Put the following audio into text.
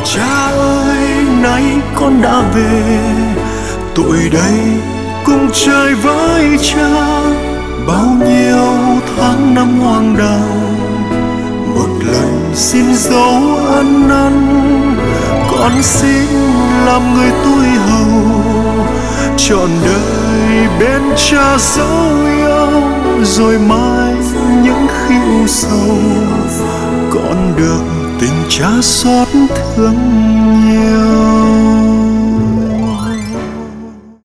Cha ơi, nay con đã về, tuổi đây cùng chơi với cha. Bao nhiêu tháng năm hoang đàng, một lần xin dấu ăn năn. Con xin làm người tôi hầu, trọn đời bên cha dấu yêu. Rồi mai những khi u sầu, con được tình cha xót thương nhiều.